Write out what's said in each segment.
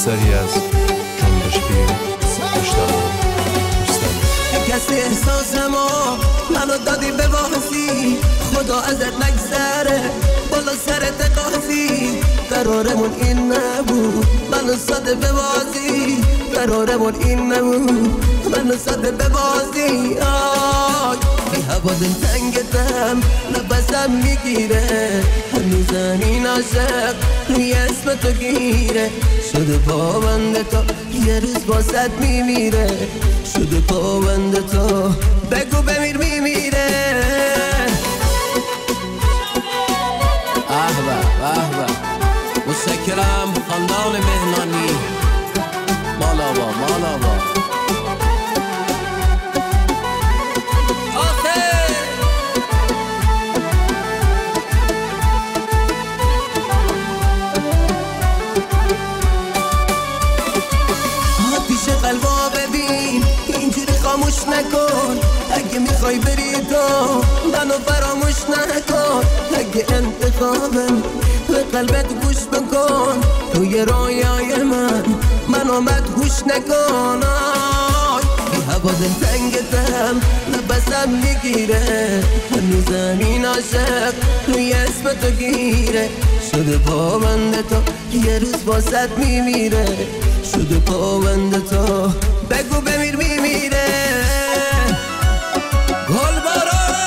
اثری از جنبش پیر مجتبی دوستمی. کسی احساس ما منو دادی به بازی، خدا ازت نگذره بالا سرت قاضی. قرارمون این نبود منو ساده به بازی، قرارمون این نبود منو ساده به بازی. آی بی هوا دل تنگتم نفسم میگیره، هنوزم این عاشق روی اسم تو گیره. شده پابند تو یه روز باست میمیره، شده پابند تو بگو بمیر میمیره. احبه متشکرم خاندان مهنانی مالابا آتیش قلبا ببین اینجوری خاموش نکن، اگه میخوای بری تو منو فراموش نکن. اگه انتخابم به قلبت گوش بکن، توی رویای من مدهوش نکن. بی هوا دل تنگتم نفسم میگیره، هنوزم این عاشق روی اسم تو گیره. شده پابند تو یه روز باست میمیره، شده پابند تو بگو بمیر میمیره. گل بارانه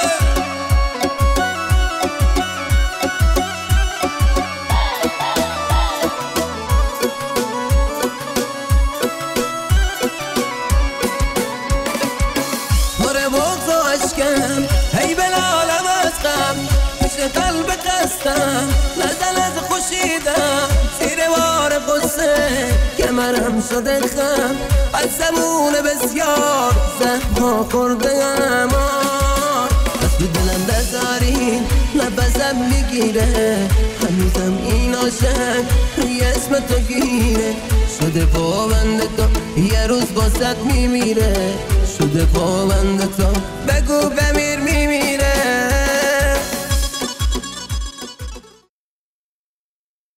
پره بغض و عشقم هی بلالم از غم، پیش قلب قصدم نزل از خوشیدم. زیر بار قصه کمرم شده خم، از زمون بسیار زهما خوردم. از تو دلم بذارین نفسم میگیره، هنوزم این عاشق روی اسم تو گیره. شده پابند تو یه روز باست میمیره، شده پابند تو بگو بمیر